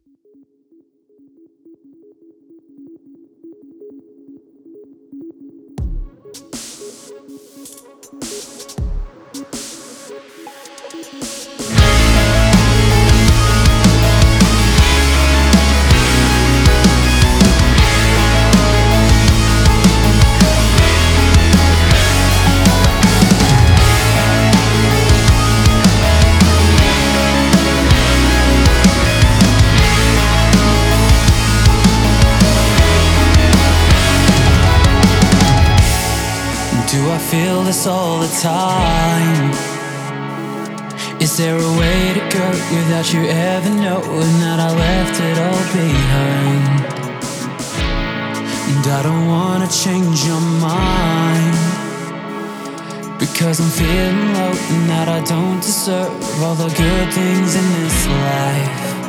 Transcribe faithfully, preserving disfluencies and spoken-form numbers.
Do I feel this all the time? Is there a way to go without you ever knowing that I left it all behind? And I don't wanna change your mind, because I'm feeling low and that I don't deserve all the good things in this life.